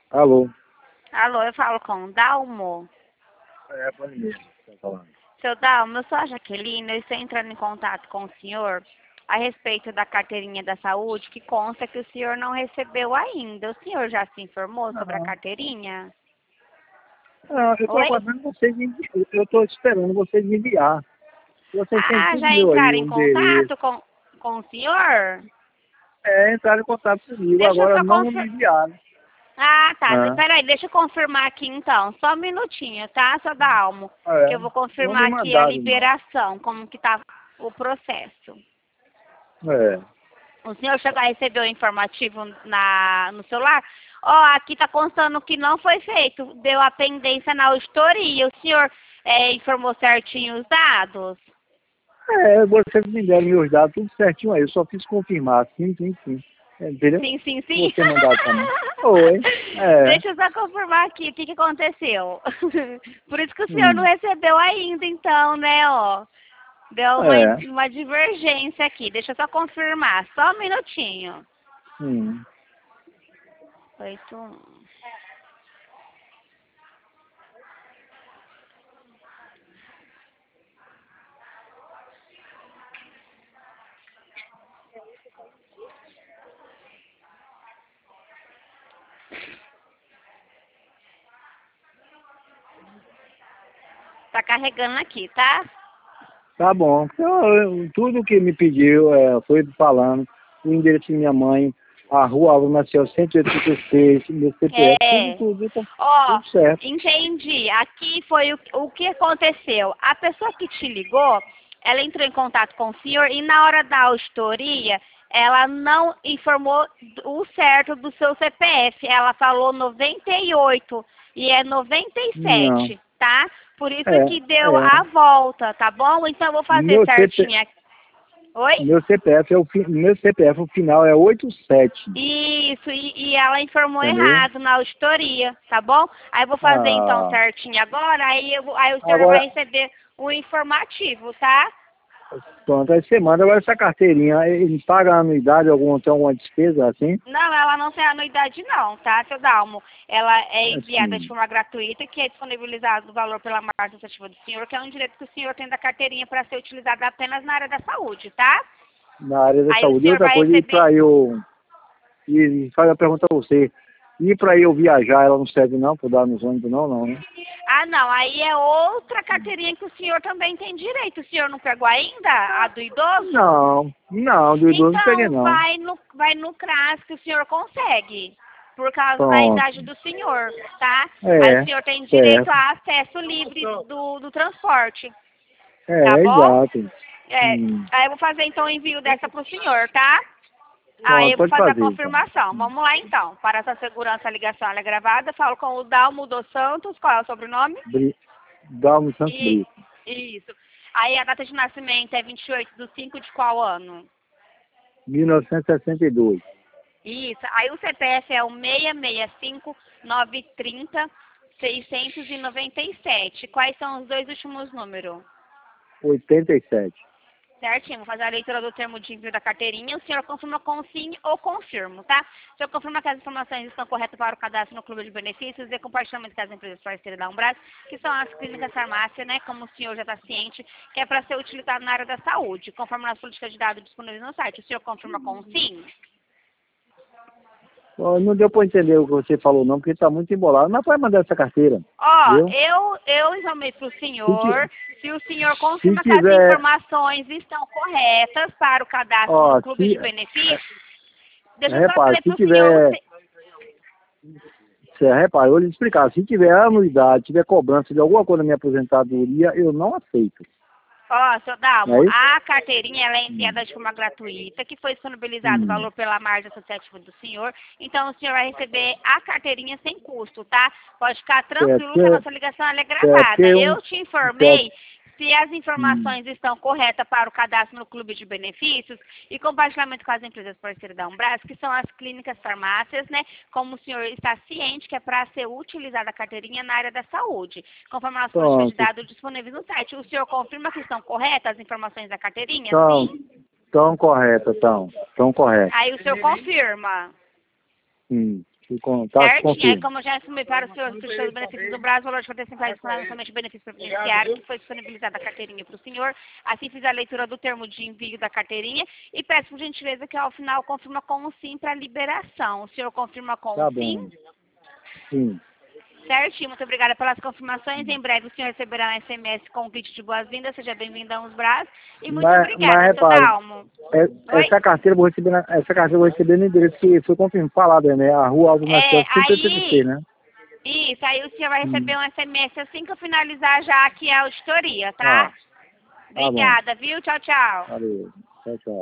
Alô? Alô, eu falo com o Dalmo. É, pode mesmo, tá falando. Seu Dalmo, eu sou a Jaqueline, eu estou entrando em contato com o senhor a respeito da carteirinha da saúde, que consta que o senhor não recebeu ainda. O senhor já se informou sobre a Não, carteirinha? não, eu tô Oi? aguardando vocês me enviar. Eu tô esperando vocês me enviar. Vocês têm Ah, tudo já meu aí, entraram o em endereço. contato com o senhor? Entraram em contato comigo, Deixa eu agora só não me confirmar. enviaram. Ah, tá. Ah, Peraí, deixa eu confirmar aqui então. Só um minutinho, tá, seu Dalmo? Que eu vou não me confirmar aqui a mandaram, não. liberação, como que tá o processo. É. O senhor chegou a receber o informativo no celular? Ó, aqui está constando que não foi feito. Deu a pendência na auditoria. O senhor informou certinho os dados? Vocês me deram meus dados tudo certinho aí, eu só fiz confirmar, sim, sim, sim. Entendeu? Sim, sim, sim. Você mandado também. Oi, é. Deixa eu só confirmar aqui o que, que aconteceu. Por isso que o senhor não Hum, recebeu ainda, então, né, ó. Deu é. uma divergência aqui. Deixa eu só confirmar. Só um minutinho. Hum. 81. Tá carregando aqui, tá? Tá bom. Tudo que me pediu foi falando, o endereço de minha mãe, a rua Álvaro Maciel 186, meu CPF, É. tá Ó, tudo certo. entendi. Aqui foi o que aconteceu. A pessoa que te ligou, ela entrou em contato com o senhor e na hora da auditoria, ela não informou o certo do seu CPF. Ela falou 98 e é Não. 97, tá? Por isso É, que deu é. a volta, tá bom? Então eu vou fazer Meu, CP, certinho aqui. Oi? meu CPF, o final é 87. Isso, e ela informou Entendeu? errado na auditoria, tá bom? Aí eu vou fazer então Ah, certinho agora, aí o senhor agora, vai receber o informativo, tá? pronto, aí você manda agora essa carteirinha. Ele paga a anuidade, tem alguma despesa assim? Não, ela não tem anuidade não, tá, seu Dalmo? Ela é enviada de Assim, forma gratuita, que é disponibilizado o valor pela marca administrativa do senhor, que é um direito que o senhor tem da carteirinha para ser utilizado apenas na área da saúde, tá? na área da Aí o saúde. E senhor outra vai coisa, receber. e faz a pergunta a você. E para eu viajar, ela não serve não, para dar nos ônibus não, né? Ah, não, aí é outra carteirinha que o senhor também tem direito. O senhor não pegou ainda a do idoso? Não, do idoso não peguei Então, não. vai no CRAS que o senhor consegue, por causa da Pronto. idade do senhor, tá? Aí o É, senhor tem direito certo. a acesso livre do transporte, tá bom? Exato. É, Hum. aí eu vou fazer então o envio dessa pro senhor, tá? Aí Pronto, eu vou pode fazer a fazer então. confirmação. Vamos lá então. Para essa segurança, a ligação ela é gravada. Falo com o Dalmo dos Santos. Qual é o sobrenome? Dalmo Santos E, Brito. isso. Aí a data de nascimento é 28/5 de qual ano? 1962. Isso. Aí o CPF é o 665-930-697. Quais são os dois últimos números? 87. Certinho, vou fazer a leitura do termo de envio da carteirinha. O senhor confirma com sim ou confirmo, tá? O senhor confirma que as informações estão corretas para o cadastro no clube de benefícios e compartilhamento com as empresas parceiras da Umbras, que são as clínicas farmácia, né? Como o senhor já está ciente, que é para ser utilizado na área da saúde, conforme as políticas de dados disponíveis no site. O senhor confirma com sim? Ó, não deu para entender o que você falou não, porque está muito embolado. Mas pode mandar essa carteira, Ó, viu? eu informei para o Se, ti- senhor, se o senhor se confirma que as tiver, informações estão corretas para o cadastro no ó, clube de benefícios, deixa eu só repare, dizer para o senhor, repare, eu vou lhe explicar, se tiver anuidade, tiver cobrança de alguma coisa na minha aposentadoria, eu não aceito. ó, seu Não Dalmo, é isso? a carteirinha ela é Hum, enviada de forma gratuita, que foi disponibilizado o hum. valor pela margem associativa do senhor. Então, o senhor vai receber a carteirinha sem custo, tá? Pode ficar tranquilo que a Certo, nossa ligação ela é certo, gravada. porque Eu te certo, informei se as informações estão corretas para o cadastro no clube de benefícios e compartilhamento com as empresas parceiras da Umbras, que são as clínicas farmácias, né? Como o senhor está ciente que é para ser utilizada a carteirinha na área da saúde, conforme as políticas de pronto. dados disponíveis no site. O senhor confirma que estão corretas as informações da carteirinha? Tão, Sim? tão correto, tão correto. Aí o senhor confirma. Hum. Tá Certinho, aí confirmo. como eu já assumi para o senhor os benefícios do Brasil, o valor de contemplado somente o benefício previdenciário que foi disponibilizado a carteirinha para o senhor. Assim fiz a leitura do termo de envio da carteirinha e peço por gentileza que ao final confirma com um sim para liberação. O senhor confirma com Tá um sim? bom. Sim. Certinho, muito obrigada pelas confirmações. Em breve o senhor receberá um SMS com um vídeo de boas-vindas. Seja bem-vindo a Uns Braz. E muito Mas obrigada, seu repare, Dalmo. Oi? essa carteira eu vou receber, essa carteira eu vou receber no endereço que foi confirmado, falado, né? A Rua Alves Maciel, 186, né? Isso, aí o senhor vai Hum. receber um SMS assim que eu finalizar já aqui a auditoria, tá? Tá bom. Obrigada, viu? Tchau, tchau. Valeu. Tchau, tchau.